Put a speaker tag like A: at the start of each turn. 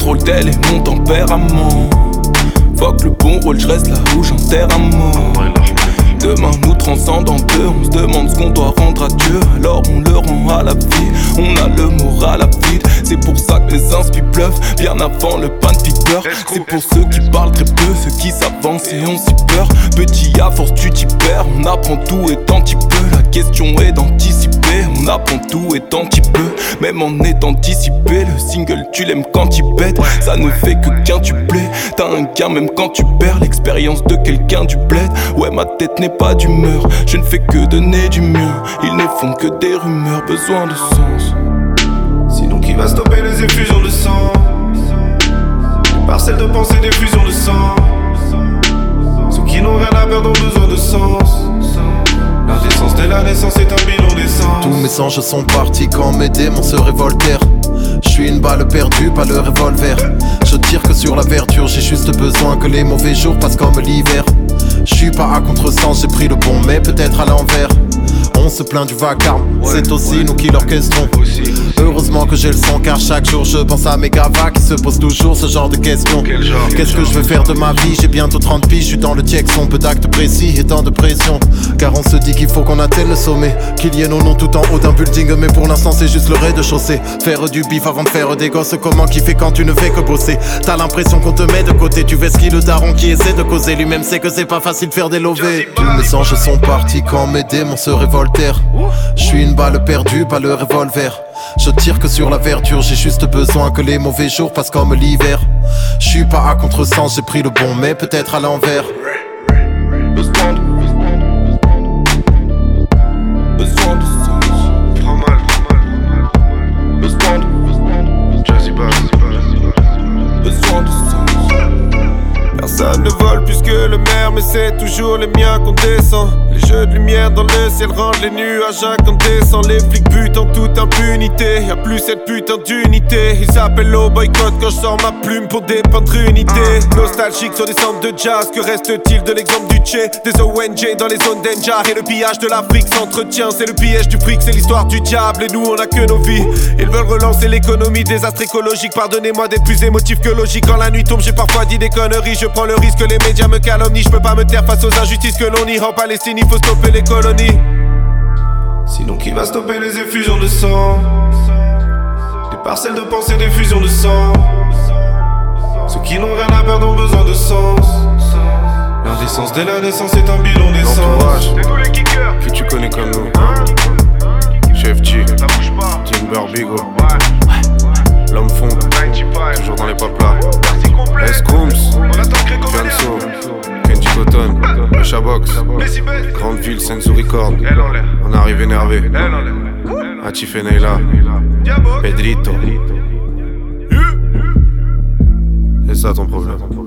A: rôle tel est mon tempérament. Fuck le bon rôle, je reste là où j'enterre un mort. Demain nous transcende en deux, on se demande ce qu'on doit rendre à Dieu. Alors on le rend à la vie, on a le moral à vide. C'est pour ça que les inspi bluffent, bien avant le pain de piqueur. C'est pour ceux qui parlent très peu, ceux qui s'avancent et ont si peur. Petit à force tu t'y perds, on apprend tout étant petit peu. La question est d'anticiper, on apprend tout étant petit peu. Même en étant dissipé, le single tu l'aimes quand il pète. Ça ne fait que qu'un tu plais, t'as un gain même quand tu perds. L'expérience de quelqu'un du bled, ouais ma tête n'est pas d'humeur, je ne fais que donner du mien. Ils ne font que des rumeurs, besoin de sens.
B: Sinon qui va stopper les effusions de sang? Des parcelles de pensée, des fusions de sang. Ceux qui n'ont rien à perdre ont besoin de sens. L'indécence dès la naissance est un bilan d'essence.
C: Tous mes anges sont partis quand mes démons se révoltèrent. Je suis une balle perdue, pas le revolver. Je tire que sur la verdure, j'ai juste besoin que les mauvais jours passent comme l'hiver. Je suis pas à contresens, j'ai pris le bon mais peut-être à l'envers. On se plaint du vacarme, c'est aussi nous qui l'orchestrons. Heureusement que j'ai le son car chaque jour je pense à mes gavas qui se posent toujours ce genre de questions. Qu'est-ce que je veux faire de ma vie? J'ai bientôt 30 piges, je suis dans le son, peu d'actes précis et tant de pression. Car on se dit qu'il faut qu'on atteigne le sommet, qu'il y ait nos noms tout en haut d'un building. Mais pour l'instant c'est juste le rez-de-chaussée. Faire du bif avant de faire des gosses, comment kiffer quand tu ne fais que bosser? T'as l'impression qu'on te met de côté, tu ves qui le daron qui essaie de causer. Lui-même sait que c'est pas facile de faire des lovés. Tous mes anges sont partis quand mes démons se révoltèrent. Je suis une balle perdue, pas le revolver. Je tire que sur la verdure, j'ai juste besoin que les mauvais jours passent comme l'hiver. Je suis pas à contresens, j'ai pris le bon mais peut-être à l'envers.
A: Besoin de sens.
B: Prends mal.
A: Besoin de
B: Jazzy Bass.
A: besoin de sens.
B: Personne ne vole plus que le maire, mais c'est toujours les miens qu'on descend. Les jeux de lumière dans le ciel rendent les nuages incandescents. Les flics butent en toute impunité, y'a plus cette putain d'unité. Ils s'appellent au boycott quand je sors ma plume pour dépeindre une idée. Nostalgique sur des centres de jazz, que reste-t-il de l'exemple du Tché? Des ONG dans les zones danger et le pillage de l'Afrique s'entretient. C'est le piège du fric, c'est l'histoire du diable et nous on a que nos vies. Ils veulent relancer l'économie, désastre écologique. Pardonnez-moi d'être plus émotif que logique. Quand la nuit tombe j'ai parfois dit des conneries. Je prends le risque que les médias me calomnient. Je peux pas me taire face aux injustices que l'on y rend. Palestine, il faut stopper les colonies. Sinon qui va stopper les effusions de sang? Des parcelles de pensée, des fusions de sang. Ceux qui n'ont rien à perdre ont besoin de sens. L'indécence dès la naissance est un bilan d'essence.
D: L'entourage,
B: C'est tous les kickers.
D: qui tu connais comme nous? Chef G,
B: Ça bouge pas.
D: Timber Bigo,
B: Ouais.
D: L'homme fond,
B: 95.
D: toujours dans les pop là.
B: Merci complet.
D: Escooms,
B: On attend Grégo
D: Fianso, Kenji Cotton, Mecha Box,
B: Décibel.
D: Grande Ville, Sensu Record.
B: Elle en l'air.
D: On arrive énervé.
B: Elle en l'air.
D: Atif et Neila,
B: Diabo.
D: Pedrito. C'est ça ton problème.